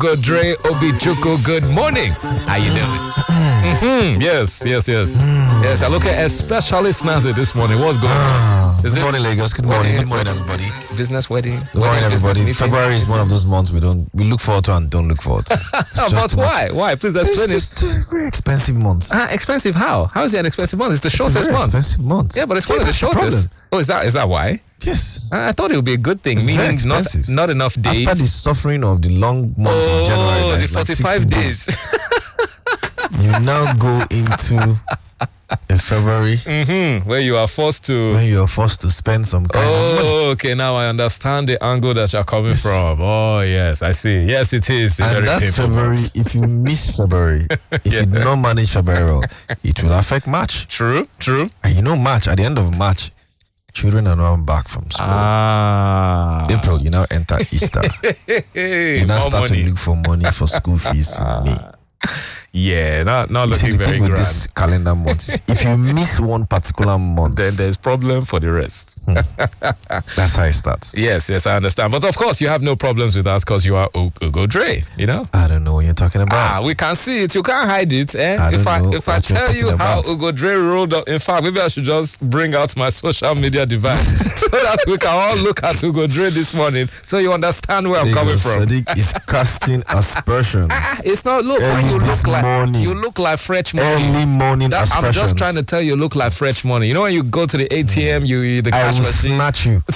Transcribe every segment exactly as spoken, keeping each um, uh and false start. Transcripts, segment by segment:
Ugo Dre Obichukwu. Good morning. How you doing? Mm-hmm. Yes, yes, yes. Mm. Yes, I look at especially Snazzy this morning. What's going on? Good morning, Lagos. Good morning. Good morning, everybody. Business wedding. Good morning, everybody. February is one of those months we don't we look forward to and don't look forward to. But why? Why? Please explain it. It's just a very expensive month. Uh, expensive how? How is it an expensive month? It's the shortest it's a very month. Expensive month. Yeah, but it's yeah, one of the shortest. The oh, is that is that why? Yes. Uh, I thought it would be a good thing, it's meaning not not enough days. After the suffering of the long month oh, in January, the forty-five like days. days. You now go into a February mm-hmm, where you are forced to when you are forced to spend some kind oh, of money. Okay, now I understand the angle that you're coming yes. from. Oh yes, I see. Yes, it is. A and very that February, month. if you miss February, if yeah. you do not manage February well, it will affect March. True, true. And you know, March, at the end of March, children are now back from school. Ah. April, you now enter Easter. You now More start money. to look for money for school fees in May. Yeah, not not you looking see, the very thing with grand. this calendar month, if you miss one particular month, then there's problem for the rest. Hmm. That's how it starts. Yes, yes, I understand. But of course, you have no problems with us because you are Ugo Dre. You know. I don't know what you're talking about. Ah, we can see it. You can't hide it. Eh? I if I know if I tell you how about. Ugo Dre rolled up, in fact, maybe I should just bring out my social media device so that we can all look at Ugo Dre this morning, so you understand where I'm Lagos coming from. Sadiq is casting aspersions. Ah, it's not look. Early You look like morning. you look like fresh money. Early morning That, I'm aspersions. just trying to tell you, you look like fresh money. You know when you go to the A T M, you the cash I will machine. snatch you.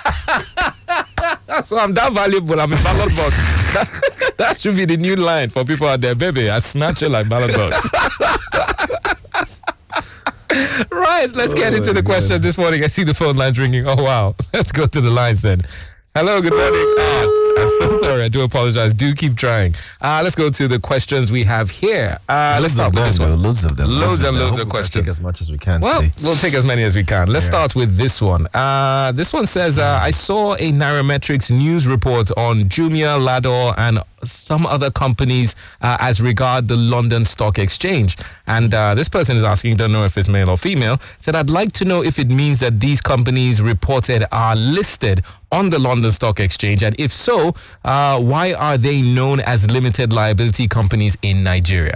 So I'm that valuable. I'm a ballot box. That, that should be the new line for people out there, baby. I snatch you like ballot box. Right, let's get Oh into the God. question this morning. I see the phone lines ringing. Oh wow, let's go to the lines then. Hello, good morning. Ah, I'm so sorry. I do apologize. Do keep trying. Uh, let's go to the questions we have here. Uh, let's start with this one. Loads of them. Loads and them. loads I of hope we can questions. Take as much as we can Well, today. we'll take as many as we can. Let's Yeah. start with this one. Uh, this one says, uh, I saw a Nairametrics news report on Jumia, Lador, and some other companies uh, as regard the London Stock Exchange. And uh, this person is asking, don't know if it's male or female, said, I'd like to know if it means that these companies reported are listed on the London Stock Exchange, and if so, uh, why are they known as limited liability companies in Nigeria?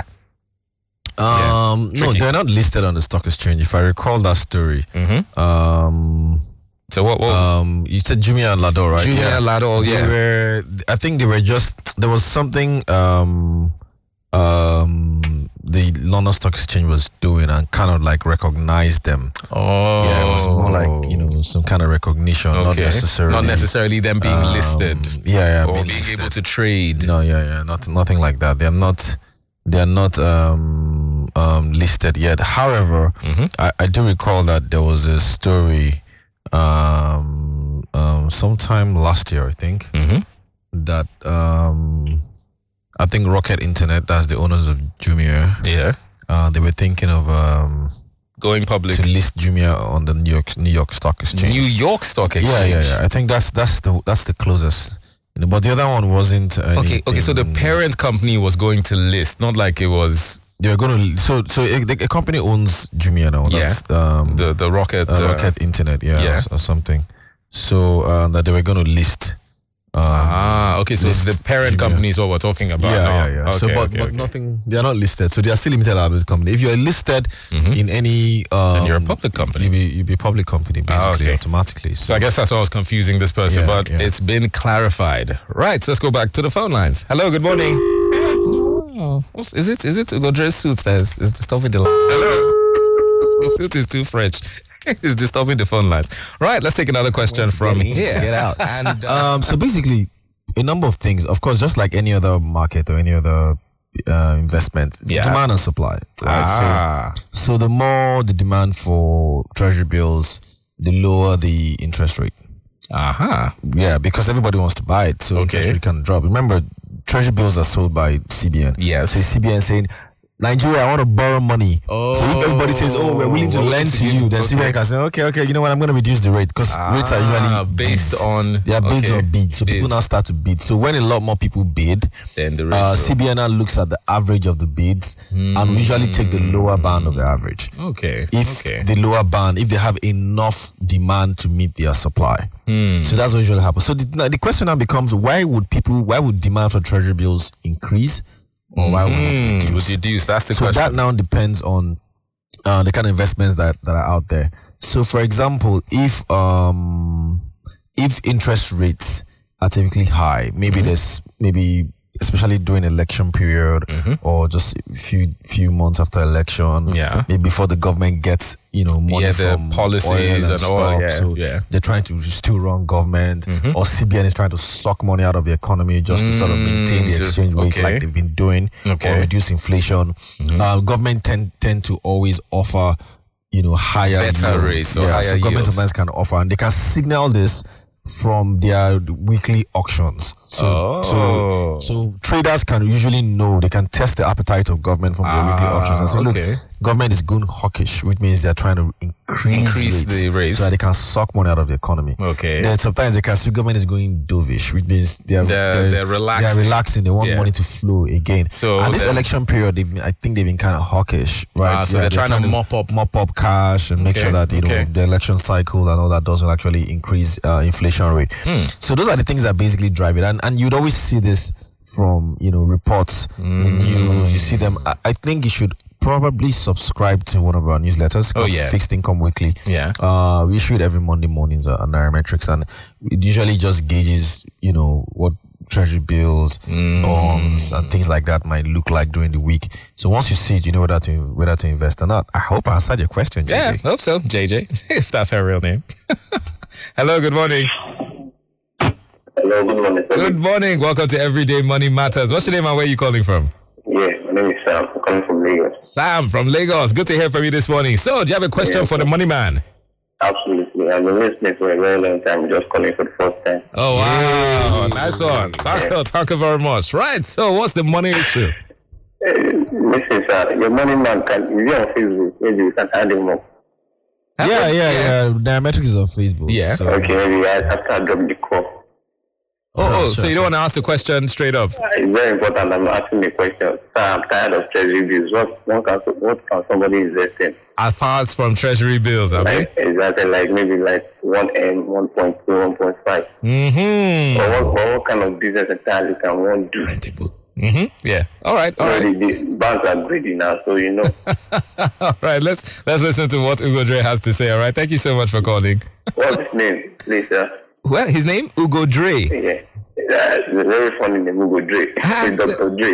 Um, Yeah. no, Tricky. they're not listed on the stock exchange. If I recall that story, Mm-hmm. um, So what? what um, you said Jumia and Lador, right? Jumia, yeah. Lador, They yeah. were, I think they were just there was something um, um, the London Stock Exchange was doing and kind of like recognized them. Oh, Yeah, it was more like, you know, some kind of recognition, not Okay. necessarily Not necessarily them being um, listed Yeah, yeah, or being being listed. able to trade. No, yeah, yeah, not nothing like that. They're not, they're not um, um, listed yet. However, Mm-hmm. I, I do recall that there was a story, um, um, sometime last year, I think, Mm-hmm. that um, I think Rocket Internet, that's the owners of Jumia, Yeah. uh, they were thinking of um, Going public. to list Jumia on the New York New York Stock Exchange. New York Stock yeah, Exchange. yeah, yeah. I think that's that's the that's the closest. You know, but the other one wasn't. Okay, okay. So the anything- parent company was going to list, not like it was They were going to. So so a, a company owns Jumia now. Yeah. That's um, the the Rocket. uh, uh, Rocket Internet, yeah, yeah. Or, or something. So uh, that they were going to list. Um, ah, okay. So list the parent Jumia. company is what we're talking about. Yeah, now. yeah, yeah. Okay, so, but, okay, but okay. nothing. They are not listed. So they are still limited liability company. If you are listed Mhm. in any, um, Then you're a public company. You be you be a public company basically Ah, okay. automatically. So I guess that's why I was confusing this person, Yeah, but yeah. it's been clarified. Right, so let's go back to the phone lines. Hello, good morning. Oh, what's- is it is it Ugo Dre's suit says is disturbing the lines? Hello. The suit is too French. It's disturbing the phone lines. Right, let's take another question from get in, here. get out. And uh, Um, so basically, a number of things. Of course, just like any other market or any other uh, investment, Yeah. demand and supply. Right? ah, So, so the more the demand for treasury bills, the lower the interest rate. aha. Yeah, because everybody wants to buy it, so Okay. interest rate can drop. Remember, treasury bills are sold by C B N. Yes. So C B N saying, Nigeria, I want to borrow money. Oh, so if everybody says, oh, we're willing to we're lend willing to to give- you, then okay. C B N can say, okay, okay, you know what, I'm going to reduce the rate because rates are Ah, usually based bids. on They are bids okay, or bids. So people bids. now start to bid. So when a lot more people bid, Then the rates uh, will- C B N now looks at the average of the bids and we usually take the lower band of the average. Okay. If okay. the lower band, if they have enough demand to meet their supply. Hmm. So that's what usually happens. So the, now the question now becomes, why would people, why would demand for treasury bills increase? Or why would it Hmm, reduce? would reduce. That's the So question. that now depends on uh, the kind of investments that, that are out there. So for example, if um if interest rates are typically high, maybe Mm-hmm. there's maybe especially during election period or just a few few months after election, Yeah. maybe before the government gets, you know, money Yeah, the from policies oil and, and all, stuff. yeah, so yeah. they're trying to still run government, or C B N is trying to suck money out of the economy just to sort of maintain the Mm, so- exchange rate okay. like they've been doing, Okay. or reduce inflation. Uh, government tend tend to always offer, you know, higher Better yield. rates or yeah, higher so government yields. sometimes can offer, and they can signal this from their weekly auctions. So, Oh. so, so traders can usually know, they can test the appetite of government from their weekly Ah, auctions and say, okay. look, government is going hawkish, which means they're trying to increase, Increase rates the rates. so that they can suck money out of the economy. Okay. Then sometimes they can see government is going dovish, which means they're They're- they're relaxing. They're relaxing. They want Yeah. money to flow again. So and this then- election period, they've been, I think they've been kind of hawkish, right? Ah, so they're trying to mop up- mop up cash and make Okay, sure that you okay. know the election cycle and all that doesn't actually increase uh, inflation rate. Hmm. So those are the things that basically drive it, and and you'd always see this from you know reports in news. You see them. I, I think you should probably subscribe to one of our newsletters called Oh, yeah. Fixed Income Weekly. Yeah. Uh, we issue it every Monday mornings on Nairametrics, and it usually just gauges, you know, what treasury bills, Mm. bonds, and things like that might look like during the week. So once you see it, you know whether to whether to invest or not. I hope I answered your question, J J. Yeah, hope so, J J, if that's her real name. Hello, good morning. Hello, good morning. sir. Good morning. Welcome to Everyday Money Matters. What's your name and where are you calling from? Yeah, my name is Sam. I'm calling from Lagos. Sam from Lagos. Good to hear from you this morning. So, do you have a question Yeah. for the money man? Absolutely. I've been listening for a very long time, just calling for the first time. Oh, wow. Nice one. Thank you, thank you very much. Right. So, what's the money issue? Uh, listen, sir, your money man can, if you're on Facebook, maybe you can add him up. Yeah, yeah, yeah. Nairametrics is on Facebook. Yeah. So, Okay, maybe I, after I drop the call. Oh, oh Sure, so sure, you don't want to ask the question straight up? It's very important. I'm asking the question. Sir, I'm tired of treasury bills. What, what, can, what can somebody invest in? Apart from treasury bills, I mean? Like, exactly, like maybe like one M, one point two, one point five. Mm-hmm. Or what, or what kind of business entirely can one do? Mm-hmm. Yeah. All right. All right. Already, the banks are greedy now, so you know. All right. Let's let's listen to what Ugo Dre has to say. All right. Thank you so much for calling. What's his name, please, sir? Well, his name Ugo Dre. Yeah. Yeah, it's a very funny name, Ugo Dre. It's Doctor Dre.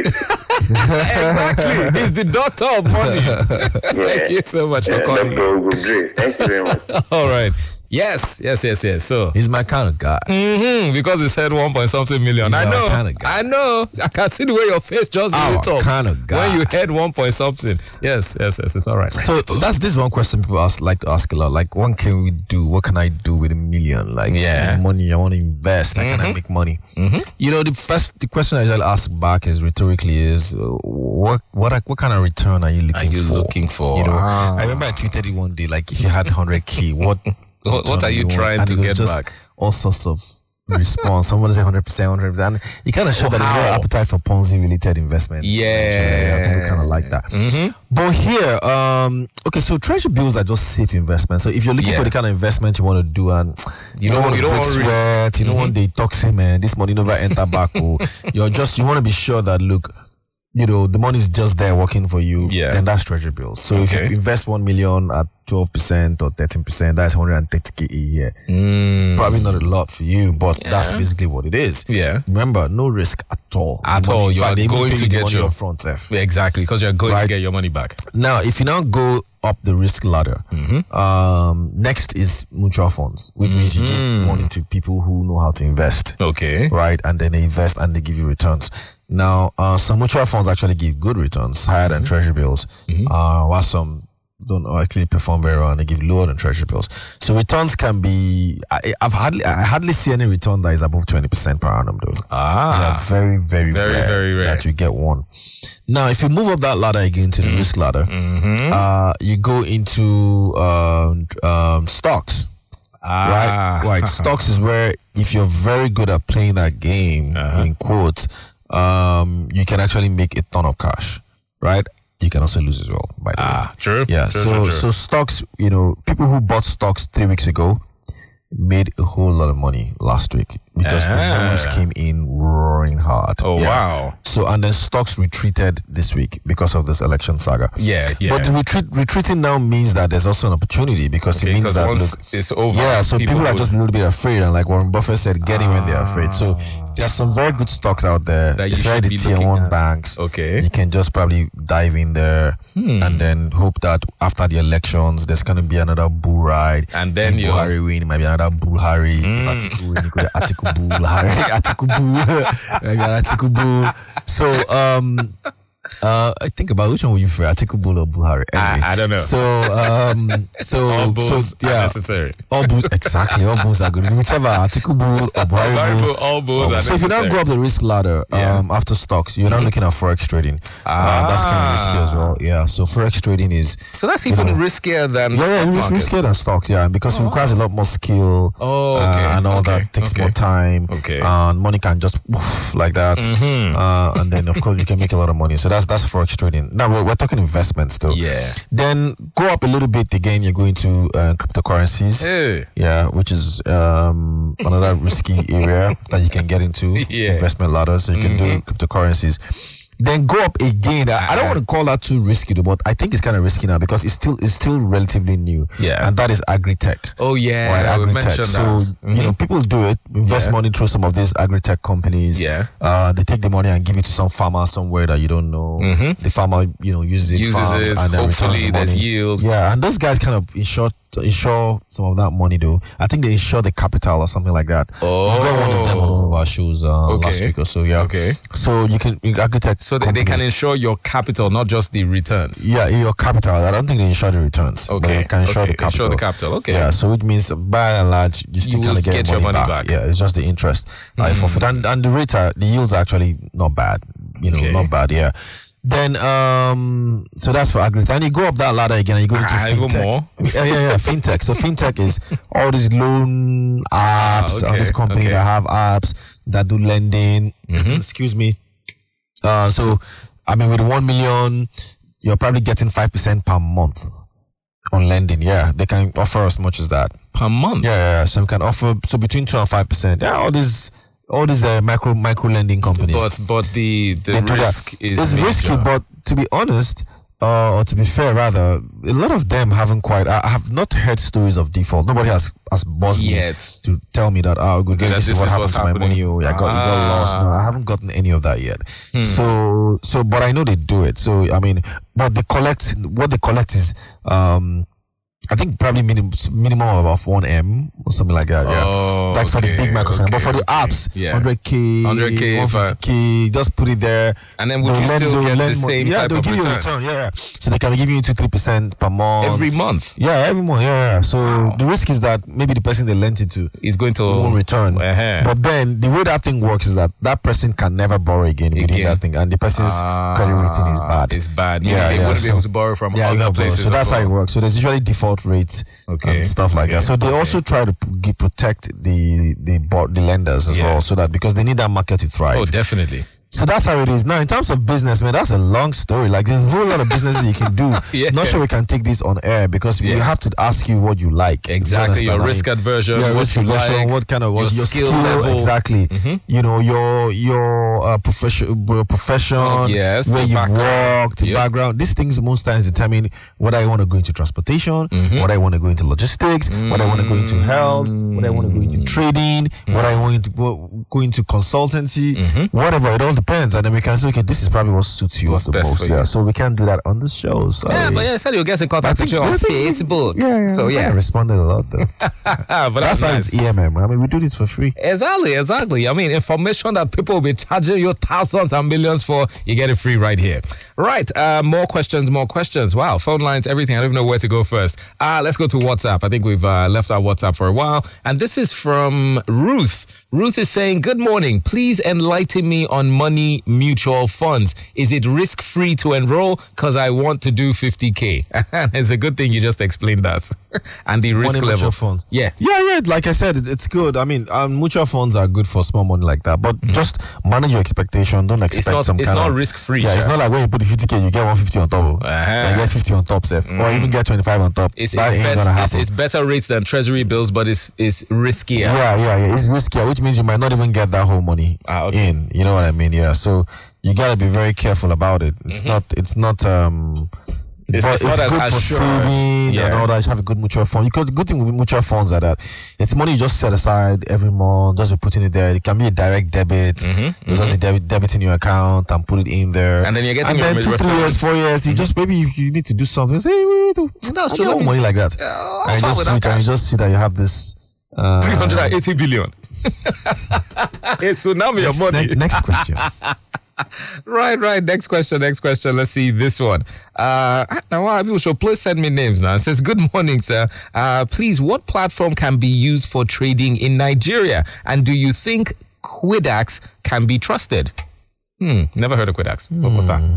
Exactly. He's the doctor of money. Thank you so much for Yeah, calling. Doctor Ugo Dre. Thank you very much. All right. Yes. Yes. Yes. Yes. So. he's my kind of guy. Mm-hmm, because he said one point something million. He's I our know. kinda guy. I know. I can see the way your face just Our lit up kinda guy. when you heard one point something. Yes. Yes. Yes. It's all right. So that's this is one question people ask like to ask a lot. Like, what can we do? What can I do with a million? Like, Yeah. money. I want to invest. Like, can I make money? You know, the first the question I usually ask back is rhetorically is uh, what what what kind of return are you looking Are you for? looking for? You know, Ah. I remember I tweeted it one day. Like, if you had hundred k, what What- what return are do you want? trying And to it was get just back? All sorts of response. Someone say hundred percent, hundred percent. You kind of show that there's no Wow. appetite for Ponzi related investments. Yeah. people kind of like that. Mm-hmm. But here, um, okay, so treasury bills are just safe investments. So if you're looking Yeah. for the kind of investment you want to do, and You don't- want you to don't break want risk. sweat, you don't want the toxic man, this money never enter back. Oh, you're just you want to be sure that look, you know, the money is just there working for you. Yeah. Then that's treasury bills. So if Okay. you invest one million at twelve percent or thirteen percent, that's one hundred thirty k a year. Mm. Probably not a lot for you, but that's Yeah. basically what it is. Yeah. Remember, no risk at all. At The money- all. in You fact, are they even going pay to you the get money your- up front. F. Exactly, because you're going to Right. get your money back. Now, if you now go up the risk ladder, um, next is mutual funds, which means you give money to people who know how to invest, Okay. right? And then they invest and they give you returns. Now, uh, some mutual funds actually give good returns, higher than treasury bills, uh, while some don't actually perform very well and they give lower than treasury bills. So returns can be. I, I've hardly I hardly see any return that is above twenty percent per annum though. Ah, yeah, very very very rare very rare that you get one. Now, if you move up that ladder again to the mm. risk ladder, mm-hmm. uh, you go into um, um, stocks. Ah. Right, right. Stocks is where if you're very good at playing that game, uh-huh. in quotes, um, you can actually make a ton of cash. Right. You can also lose as well. By the ah, way. True. Yeah. True, so true, true. so stocks, you know, people who bought stocks three weeks ago made a whole lot of money last week because ah. the news came in roaring hard. Oh yeah. wow! So and then stocks retreated this week because of this election saga. Yeah, yeah. But the retreat retreating now means that there's also an opportunity because okay, it means that once look, it's over. Yeah, so people, people are would... just a little bit afraid, and like Warren Buffett said, getting ah. when they're afraid. So there's some very good stocks out there, that especially the tier one at. banks. Okay, you can just probably dive in there hmm. and then hope that after the elections there's going to be another bull ride, and then you Buhari win, maybe another bull Harry. Mm. If Atiku win, you could Atiku bull Harry, Atiku bull, maybe an Atiku bull. So um. Uh, I think about which one would you prefer, Atiku Bull or Buhari? Anyway, I, I don't know. So, um, so, all bulls so, yeah, are necessary. All bulls, exactly. All bulls are good. Whichever Atiku Bull or Buhari Bull, Bull, all bulls um, are so necessary. if you now go up the risk ladder, yeah. um, after stocks, you're mm-hmm. now looking at forex trading. Ah, uh, that's kind of risky as well. Yeah. So forex trading is so that's even know, riskier than yeah, stock yeah, it's markets. riskier than stocks. Yeah, because oh. it requires a lot more skill. Oh, okay. uh, and all okay. that takes okay. more time. Okay, and money can just woof, like that. Mm-hmm. Uh, and then of course you can make a lot of money. So that's that's forex trading. Now we're, we're talking investments though. Yeah. Then go up a little bit again. You're going to uh, cryptocurrencies. Hey. Yeah, which is um, another risky area that you can get into. Yeah. Investment ladders. So you can mm-hmm. do cryptocurrencies. Then go up again. I, I don't want to call that too risky, though, but I think it's kind of risky now because it's still it's still relatively new. Yeah. And that is agri-tech. Oh yeah, right, I would agri-tech. mention So that. Mm-hmm. you know, people do it, invest yeah. money through some of these agri-tech companies. Yeah. Uh, they take the money and give it to some farmer somewhere that you don't know. Mm-hmm. The farmer, you know, uses it, uses farms, it. and then returns Hopefully, the there's money. yield. Yeah, and those guys kind of insure insure some of that money though. I think they insure the capital or something like that. Oh, we got one of them on one of our shows uh, okay. last week or so. Yeah. Okay. So you can agri-tech. So they, they can insure your capital, not just the returns. Yeah, your capital. I don't think they insure the returns. Okay. But they can insure okay. the capital. Insure the capital. Okay. Yeah. So it means by and large, you still You kind of get, get your money, your money back. back. Yeah, it's just the interest. Uh, Mm. for and, and the rates are the yields are actually not bad. You know, Okay. not bad. Yeah. Then um, so that's for agri. And you go up that ladder again, and you go into Ah, even fintech. more? Yeah, yeah, yeah. Fintech. So fintech is all these loan apps. Ah, All okay, these companies okay. that have apps that do lending. Mhm. Excuse me. Uh, so I mean, with one million, you're probably getting five percent per month on lending. Yeah, they can offer as much as that Per month. Yeah, yeah, yeah. So we can offer so between two and five percent. Yeah, all these all these uh, micro micro lending companies. But but the the They do that. risk is It's major. risky, but to be honest, uh, or to be fair, rather, a lot of them haven't quite. I have not heard stories of default. Nobody has has buzzed Yet. me to tell me that oh, good, Okay, that this, this is what is happened what's to my happening. money. Oh, I got it got Ah. lost. No, I haven't gotten any of that yet. Hmm. So so, but I know they do it. So I mean, but they collect what they collect is um. I think probably minimum minimum of one M or something like that. Yeah, Oh, like for the okay, big microfinance, but okay, for the okay. apps, Yeah. one hundred K, one hundred K one fifty K, just put it there. And then would They'll you lend- still they'll get the lend mo- same yeah, type they'll of give you a return? return. Yeah, yeah. So they can give you two, three percent per month Every month Yeah, every month. Yeah, yeah. So Wow. the risk is that maybe the person they lent it to is going to won't return. Uh-huh. But then the way that thing works is that that person can never borrow again, within Again. that thing, and the person's Ah, credit rating is bad. It's bad. Meaning Yeah, they yeah, wouldn't be so- able to borrow from Yeah, other yeah, bro. places. So that's as how it well. works. So there's usually default rates Okay. and stuff like Okay. that. So they Okay. also try to p- g- protect the the bo- the lenders as Yeah. well, so that because they need that market to thrive. Oh, definitely. So that's how it is. Now, in terms of business, man, that's a long story. Like, there's a whole lot of businesses you can do. Yeah. Not sure we can take this on air because we Yeah. have to ask you what you like. You Exactly. Your understand? I risk mean, aversion, yeah, what risk you aversion, like, what kind of your what's your skill skill, level. exactly. Mhm. You know, your your uh, profession, your profession, Oh, yes, where your you background. work, the Yep. background. These things most times determine whether I want to go into transportation, Mhm. whether I want to go into logistics, whether I want to go into health, whether I want to go into trading, whether I want to go, go into consultancy, Mhm. whatever. It all depends, and then we can say, okay, this is probably what suits you What's the best most. for you. Yeah, so we can do that on the show. Sorry. Yeah, but yeah, I said you'll get in contact with you on Facebook. Yeah, yeah. So we yeah, kinda responded a lot though. but That's that's why nice. it's E M M. I mean, we do this for free. Exactly, exactly. I mean, information that people will be charging you thousands and millions for, you get it free right here. Right, uh, more questions, more questions. Wow, phone lines, everything. I don't even know where to go first. Uh, let's go to WhatsApp. I think we've uh, left our WhatsApp for a while. And this is from Ruth. Ruth is saying, good morning. Please enlighten me on money mutual funds. Is it risk-free to enroll? Because I want to do fifty K. It's a good thing you just explained that. And the risk Money level. mutual funds. Yeah. Yeah, yeah. Like I said, it, it's good. I mean, um, mutual funds are good for small money like that. But just manage your expectation. Don't expect It's not, some it's kind not of risk-free. Yeah, it's Sha. not like when you put the fifty K, you get one fifty on top. Uh-huh. You get fifty on top, Seth. Or even get twenty-five on top. It's, that it's, ain't best, gonna it's, happen. it's better rates than treasury bills, but it's it's riskier. Yeah, yeah, yeah. It's riskier, which means you might not even get that whole money Ah, okay. in. You know what I mean? Yeah. So you gotta be very careful about it. It's not. It's not. Um. It's- but it's not as good for assured. saving Yeah. and all that. You have a good mutual fund. You could good thing with mutual funds are that it's money you just set aside every month. Just be putting it there. It can be a direct debit. You just be debit, debiting your account and put it in there. And then you're getting and your then two, three years, returns. four years. You just maybe you, you need to do something. Say, hey, we need to. That's I true. get more money like that. I'm and you fine just with that switch and you just see that you have this. Uh, three hundred eighty billion. It's tsunami of money. ne- next question. Right, right. Next question, next question. Let's see this one. Uh, now, why people should please send me names now. It says, good morning, sir. Uh, please, what platform can be used for trading in Nigeria? And do you think Quidax can be trusted? Hmm, never heard of Quidax. What was that?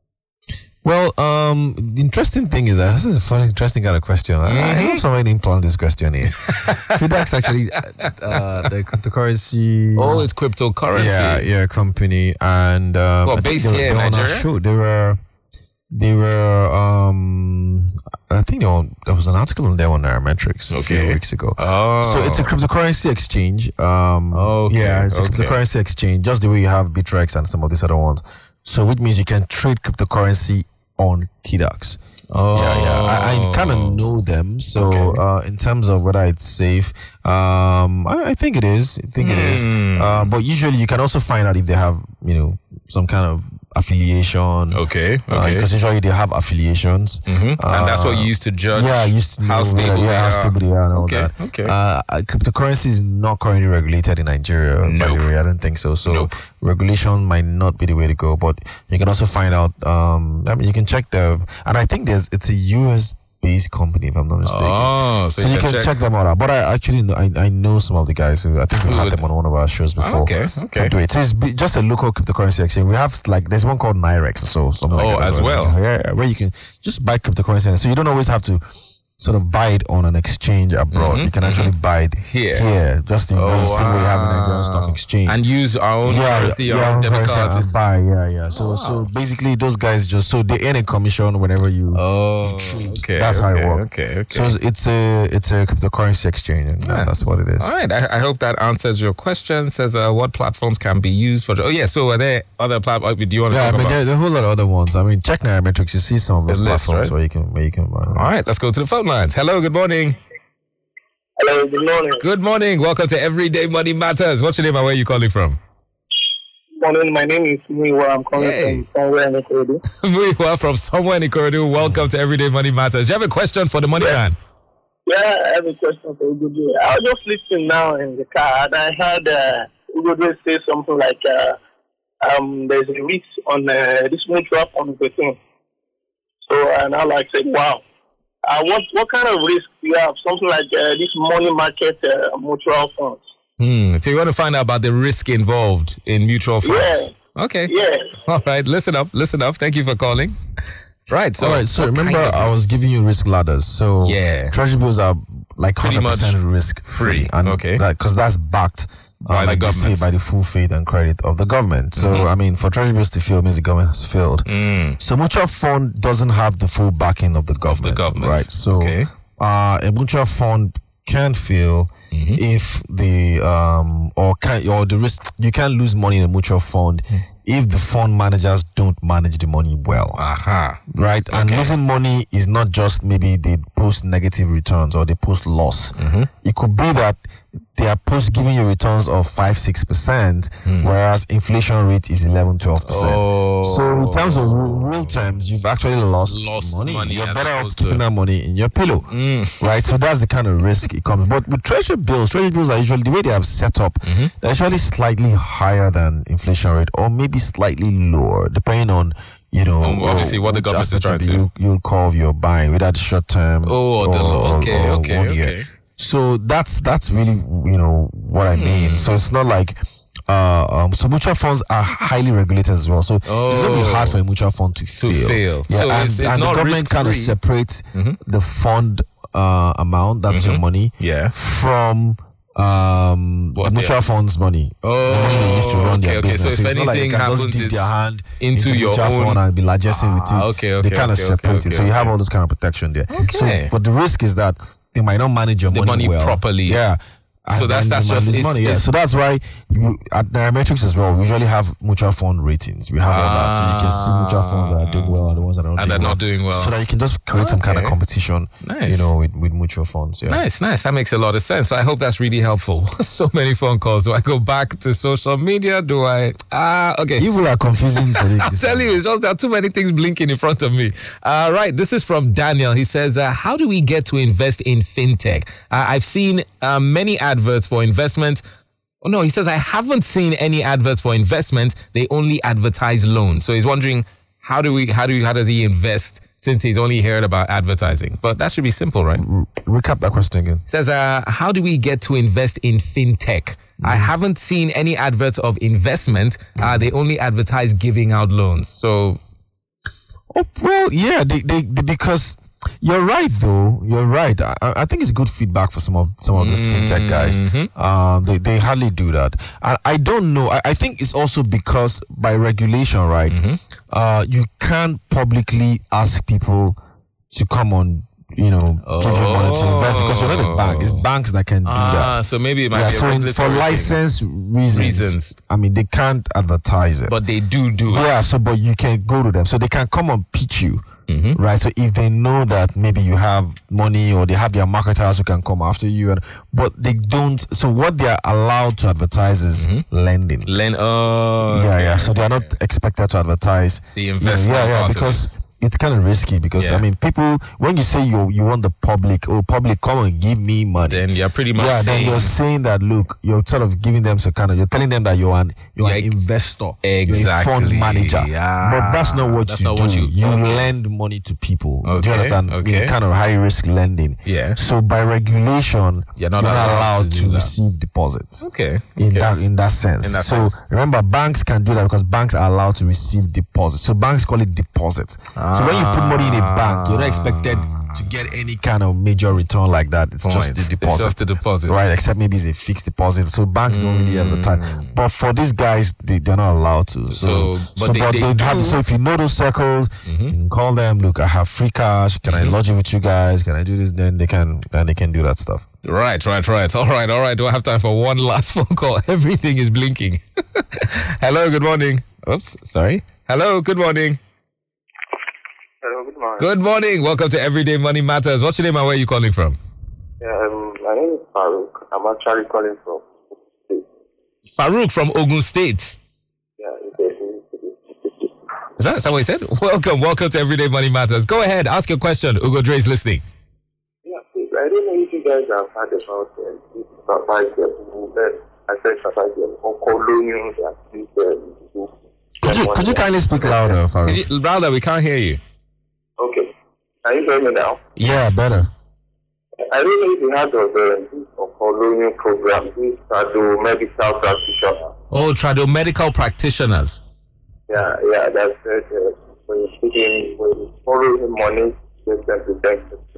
Well, um, the interesting thing is that this is a funny, interesting kind of question. I, I hope somebody didn't plan this question here. Quidax actually, uh, uh, the cryptocurrency. Oh, it's cryptocurrency. yeah, yeah, company, and um, Well, I think based they were- here in they were on our Nigeria? show. They were, they were. Um, I think they were, there was an article on there on Nairametrics a Okay. few weeks ago. Oh. So it's a cryptocurrency exchange. Um, Okay, yeah, it's a okay. cryptocurrency exchange, just the way you have Bittrex and some of these other ones. So which means you can trade cryptocurrency on Quidax. Oh. Yeah, yeah. I, I kind of know them. So Okay. uh, in terms of whether it's safe, um, I, I think it is. I think it is. Hmm. Uh, but usually you can also find out if they have, you know, some kind of affiliation. Okay, Uh, okay. because usually they have affiliations. Mhm. And that's what you used to judge Yeah, I used to how know, stable yeah, they how are. stable they are and all Okay, that. okay. Uh, uh, cryptocurrency is not currently regulated in Nigeria. By Nope. the way, I don't think so. So Nope. regulation might not be the way to go. But you can also find out. Um, I mean, you can check the, and I think there's it's a U S based company if I'm not mistaken. Oh, so, So you can check. them out. But I actually know, I, I know some of the guys who I think we Who had would- them on one of our shows before. Okay, okay. Do it. So it's be- just a local cryptocurrency exchange. We have like there's one called Nirex or so something Oh, like that. as well. Yeah, yeah, where you can just buy cryptocurrency. So you don't always have to sort of buy it on an exchange abroad. You can actually buy it Here. here, just in Oh, the same way you have a Nigerian wow. stock exchange. And use our own currency, our own debit currency cards. and is- buy. Yeah, yeah. So so basically those guys just so they earn a commission whenever you. Oh, okay. That's how okay, it works. Okay, okay. So it's- it's a it's a cryptocurrency exchange, and Yeah. that's what it is. All right. I, I hope that answers your question. Says uh, what platforms can be used for. Oh, yeah. So are there other platforms? Do you want to Yeah, I talk mean, about? there, there are a whole lot of other ones. I mean, check Nairametrics. You see some of those The list, platforms right? where you can where you can. Uh, All right. Let's go to the phone lines. Hello. Good morning. Hello, good morning. Good morning. Welcome to Everyday Money Matters. What's your name and where are you calling from? Morning, my name is Miwa. I'm calling Hey. from somewhere in the Kodu. We are from somewhere in the corridor. Welcome to Everyday Money Matters. Do you have a question for the money man? Yeah, I have a question for Ugodwe. I was just listening now in the car, and I heard uh, Ugodwe say something like, uh, um, "There's a risk on uh, this mutual fund thing." So, and I like said, "Wow, uh, what what kind of risk do you have? Something like uh, this money market uh, mutual funds." Hmm. So you want to find out about the risk involved in mutual funds? Okay. Yeah. All right. Listen up. Listen up. Thank you for calling. Right. So, All right. So what remember, kind of I was risk? giving you risk ladders. So Yeah. treasury bills are like Pretty hundred percent much risk free, free. and Okay. because that's backed uh, By the like they say, government. by the full faith and credit of the government. So Mm-hmm. I mean, for treasury bills to fail means the government has failed. Mm. So mutual fund doesn't have the full backing of the government. government. right? So Okay. uh, a mutual fund can fail Mm-hmm. if the um or can or the risk you can lose money in a mutual fund Mm. if the fund managers don't manage the money well. Aha. Right, and Okay. losing money is not just maybe they post negative returns or they post loss. Mm-hmm. It could be that they are post giving you returns of five, six percent, whereas inflation rate is eleven, twelve percent. Oh. So in terms of real terms, you've actually lost, Lost money. money You're as better off opposed keeping to- that money in your pillow, Mm. right? So that's the kind of risk it comes. But with treasury bills, treasury bills are usually the way they have set up. They're usually slightly higher than inflation rate, or maybe slightly lower, depending on you know Um, obviously what the which government is aspect trying of to- the yield- yield curve you're buying, whether it's short term. Oh, the or, okay, or okay, one year. okay. So that's that's really you know what I mean. So it's not like uh um so mutual funds are highly regulated as well. So it's gonna be Oh. hard for a mutual fund to, To fail. fail. Yeah, So and, it's- it's and the not government kind of risk-free. separates the fund uh amount, that's your money, Yeah. from um What the they mutual are- funds money. Oh, the money they used to run okay, their okay. business. So if it's not like they anything can just happens, dip their it's hand into the your mutual own- fund and be largesting with it. Ah, okay, okay, They kind of okay, separate okay, it. So you okay. have all this kind of protection there. Okay. So but the risk is that they might not manage your The money, money well. properly. Yeah. So And that's- then that's you might just- lose it's- money. Yeah. it's- So that's why you, at Nairametrics as well, we usually have mutual fund ratings. We have all that, so you can see mutual funds that are doing well and the ones that are not And doing they're well. not doing well. So that you can just create some kind of Okay. competition, Nice. you know, with, with mutual funds. Yeah. Nice, nice. That makes a lot of sense. I hope that's really helpful. So many phone calls. Do I go back to social media? Do I? Ah, okay. People are confusing. Sadiq, I'm this telling time. you, it's just there are too many things blinking in front of me. Uh, right, this is from Daniel. He says, uh, how do we get to invest in fintech? Uh, I've seen uh, many adverts for investment. Oh, no, he says, I haven't seen any adverts for investment. They only advertise loans. So he's wondering, how do we, how do, how does he invest since he's only heard about advertising? But that should be simple, right? Recap that question again. Says, uh, how do we get to invest in fintech? I haven't seen any adverts of investment. Uh, they only advertise giving out loans. So, Oh, well, yeah, they, they, they because you're right though. You're right. I, I think it's good feedback for some of some of these fintech guys. Um, they, they hardly do that. And I don't know. I, I think it's also because by regulation, right? Uh, you can't publicly ask people to come on. You know, give you money to invest because you're not a bank. It's banks that can do ah, that. so maybe it might Yeah, be a so in, for regulatory thing. license reasons, Reasons. I mean, they can't advertise it. But they do do it. Yeah, so but you can go to them, so they can come and pitch you, Mm-hmm. right? So if they know that maybe you have money or they have their marketers who can come after you, and but they don't. So what they are allowed to advertise is lending. Len- oh, Yeah, okay. yeah. So they are not expected to advertise The you know, investment Yeah, yeah, part of because. It's kind of risky because Yeah. I mean, people when you say you you want the public, oh public, come and give me money. Then you're pretty much Yeah, then saying you're saying that look, you're sort of giving them some kind of, you're telling them that you're an you're Yeah, an investor, exactly. you're a fund manager. Yeah. But that's not what That's you not do. what you- you okay. lend money to people. Do Okay, you understand? okay. In kind of high risk lending. Yeah. So by regulation, You're not allowed to to, do that. receive deposits. Okay. In okay. that in that sense. In that so sense. remember, banks can do that because banks are allowed to receive deposits. So banks call it deposits. So when you put money in a bank, you're not expected to get any kind of major return like that. It's just Point. the deposit. It's just the deposit. Right, except maybe it's a fixed deposit. So banks don't really advertise. But for these guys, they, they're not allowed to. So, So, but they- they have- do- Mm-hmm. so if you know those circles, you can call them. Look, I have free cash. Can I lodge it with you guys? Can I do this? Then they can. Then they can do that stuff. Right, right, right. All right, all right. Do I have time for one last phone call? Everything is blinking. Hello, good morning. Oops, sorry. Hello, good morning. Hello, good morning. Good morning. Welcome to Everyday Money Matters. What's your name and where are you calling from? Yeah, um, my name is Farouk. I'm actually calling from. Farouk from Ogun State. Yeah, it's Is that, is that what he said? Welcome, welcome to Everyday Money Matters. Go ahead, ask your question. Ugo Dre is listening. Yeah, please. I don't know if you guys have heard about um, this Safavian movement. I said Safavian or colonial that this um, Could you could you kindly speak louder, Could Farouk? you, Rather, we can't hear you. Okay. Can you hear me now? Yeah, better. I don't know if you heard of um, this colonial program, this Trado medical practitioner. Oh, tradomedical practitioners. Yeah, yeah, that's it. Uh, when you're speaking, when you borrow the money, you can protect it.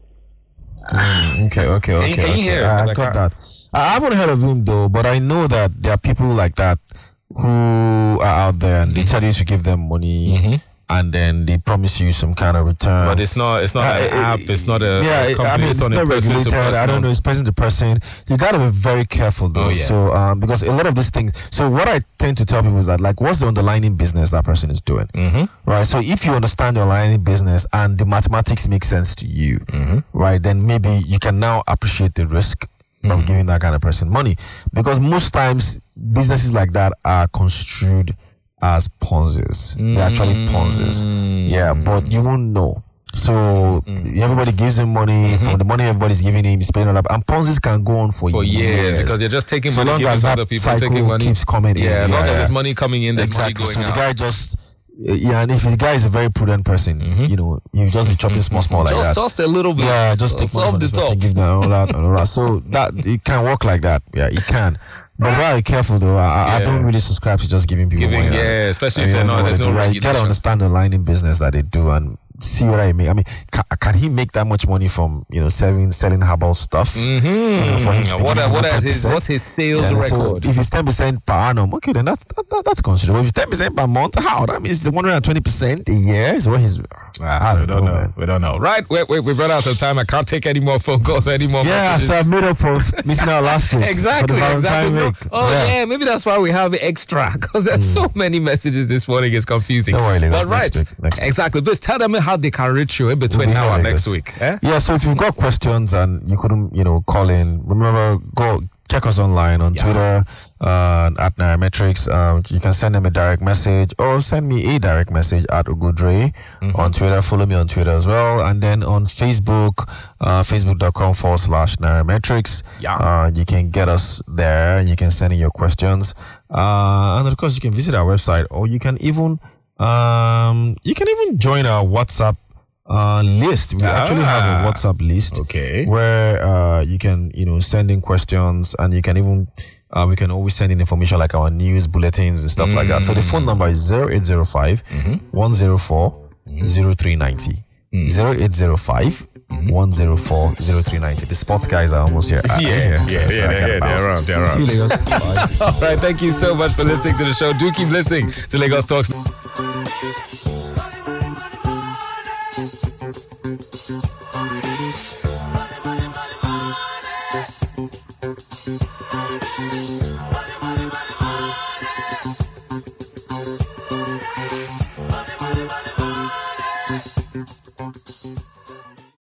Okay, okay, okay. you- can you okay. hear? I Like, got uh, that. I haven't heard of him though, but I know that there are people like that who are out there and they tell you to give them money, and then they promise you some kind of return. But it's not it's not Uh, an it- app, it's not a, yeah, a it- company, I mean, it's on a not person to regulated. I person. don't know, it's person to person. You gotta be very careful though. Oh, yeah. So, um, because a lot of these things. So, what I tend to tell people is that, like, what's the underlying business that person is doing, Mm-hmm. right? So, if you understand the underlying business and the mathematics make sense to you, Mm-hmm. right, then maybe you can now appreciate the risk. from Mm. giving that kind of person money, because most times businesses like that are construed as Ponzi's. They're actually Ponzi's. Mm. Yeah, but you won't know. So everybody gives him money. Mm-hmm. From the money everybody's giving him, he's paying it up. And Ponzi's can go on for, For years, because you're just taking so money, long giving as to that other people, cycle taking money. keeps coming in. Yeah, as long Yeah, as there's yeah. money coming in, there's Exactly. money So going the out. guy just, yeah, and if the guy is a very prudent person, you know, he'll just be chopping small, small like just, that. just a little bit. Yeah, just take money off from the this person, top. give them all that, and all that. So that it can work like that. Yeah, it can. But very careful though. I, I Yeah. don't really subscribe to just giving people Giving, money. yeah, especially And if you they're don't not, know there's what no they do, right? You gotta regulation. understand the line in business that they do and see what I make. I mean, can, can he make that much money from, you know, selling selling herbal stuff? Mm-hmm. You know, for him to be What, giving are, what them are his, ten percent? what's his sales Yeah, so record? if it's ten percent per annum, okay, then that's that, that, that's considerable. If it's ten percent per month, how? That means the one hundred twenty percent a year is what he's. I we don't know. man. We don't know. Right? Wait, wait, we've run out of time. I can't take any more phone calls, any more Yeah, messages. so I've made up for missing out last week. Exactly. For the exactly. Valentine No- week. Oh yeah. maybe that's why we have extra, because there's so many messages this morning. It's confusing. Don't worry, Lagos, But right, next week, next week. exactly. Please tell them how they can reach you in We'll between be now here, and Lagos. next week. Eh? Yeah, so if you've got questions and you couldn't, you know, call in, remember, go check us online on Yeah. Twitter uh, at Nairametrics. Um, you can send them a direct message or send me a direct message at Ugudre on Twitter. Follow me on Twitter as well. And then on Facebook, uh, facebook.com forward slash Nairametrics. Yeah. Uh, you can get us there and you can send in your questions. Uh, and of course, you can visit our website, or you can even um, you can even join our WhatsApp uh, list. We actually have a Ah. WhatsApp list Okay. where uh, you can, you know, send in questions, and you can even uh, we can always send in information like our news bulletins and stuff like that. So the phone number is zero eight zero five, one zero four, zero three nine zero. zero eight zero five, one zero four, zero three nine zero. The sports guys are almost here. Yeah, yeah, yeah, So I yeah, gotta yeah, bounce. they're around, they're See you, around. Lagos. Bye. All right. Thank you so much for listening to the show. Do keep listening to Lagos Talks. Money, money, money.